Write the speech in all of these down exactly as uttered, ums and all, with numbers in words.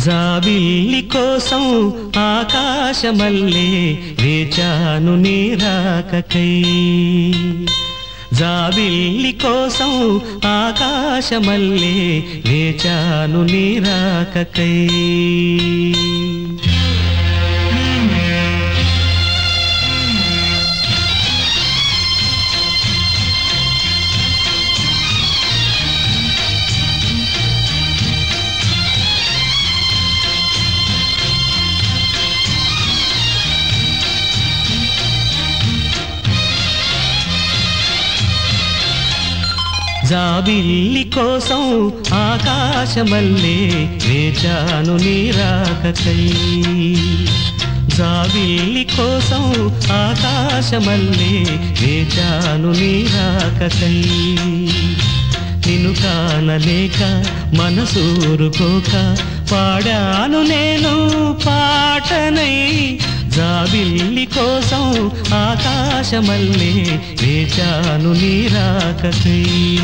జాబిల్లి కోసం ఆకాశమల్లే వేచాను నీ రాకకై. జాబిల్లి కోసం ఆకాశమల్లే వేచాను నీ రాకకై. జాబిల్లి కోసం ఆకాశమల్లే వేచాను నీ రాకకై. జాబిల్లి కోసం ఆకాశమల్లే వేచాను నీ రాకకై. నిన్ను కానలేక మనసూరుకోక పాడాను నేను పాటనై. జాబిల్లి కోసం ఆకాశమల్లే వేచాను నీ రాకకై.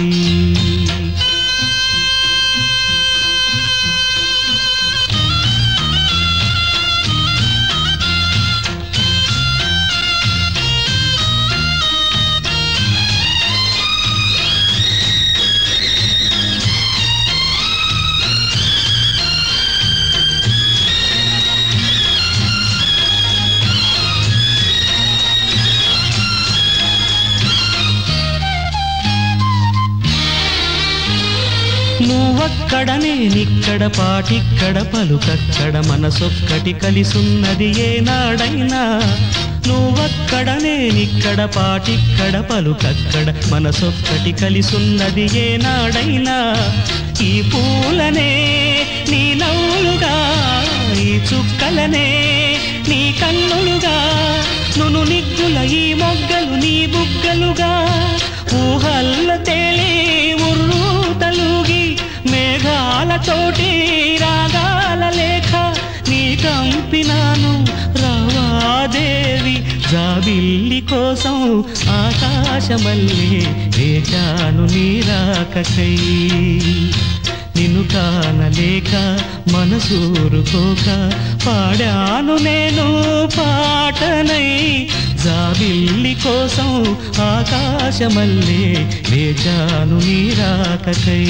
నువ్వక్కడ నేనిక్కడ పాటిక్కడ పలుకక్కడ మనసొక్కటి కలిసున్నది ఏనాడైనా. నువ్వక్కడ నేనిక్కడ పాటిక్కడ పలుకక్కడ మనసొక్కటి కలిసున్నది ఏనాడైనా. ఈ పూలనే నీ నవ్వులుగా, ఈ చుక్కలనే నీ కన్నులుగా, నును నిగ్గుల ఈ మొగ్గలు నీ బుగ్గలుగా, ఊహల్ల తేలి ఉర్రు తలుగి మేఘాలతోటి రాగాల లేఖ నీ కంపినాను రావాదేవి. జాబిల్లి కోసం ఆకాశమల్లే వేచాను నీ రాకకై. నిన్ను కానలేక మనసూరుకోక పాడాను నేను పాటనై. జాబిల్లి కోసం ఆకాశమల్లే వేచాను నీ రాకకై.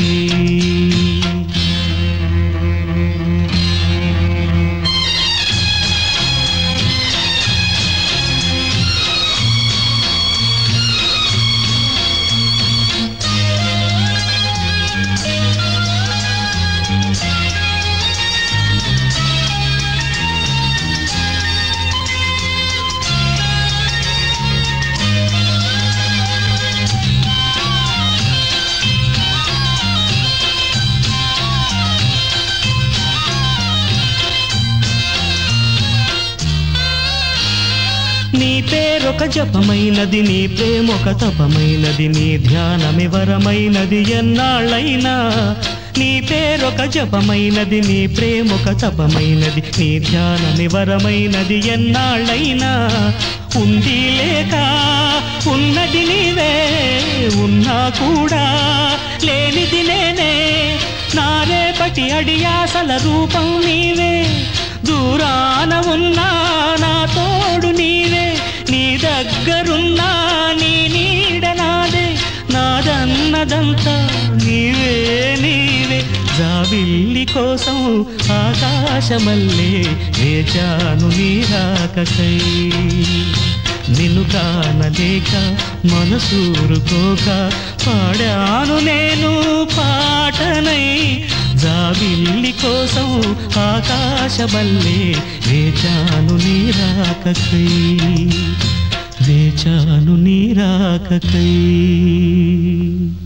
నీ పేరొక జపమైనది, నీ ప్రేమొక తపమైనది, నీ ధ్యానమి వరమైనది ఎన్నాళ్ళైనా. నీ పేరొక జపమైనది, నీ ప్రేమొక తపమైనది, నీ ధ్యానమి వరమైనది ఎన్నాళ్ళైనా. ఉంది లేక ఉన్నది నీవే, ఉన్నా కూడా లేనిది నేనే. నా రేపటి అడియాసల రూపం నీవే, దూరాన ఉన్నా నా తోడు నీవే. నీ దగ్గరున్నా నీ నీడ నాదే, నాదన్నదంతా నీవే నీవే. జాబిల్లి కోసం ఆకాశమల్లే వేచాను నీ రాకకై. నిన్ను కానలేక మనసూరుకోక పాడాను నేను పాటనై. జాబిల్లి కోసం ఆకాశమల్లే వేచాను నీ రాకకై. వేచాను నీ రాకకై.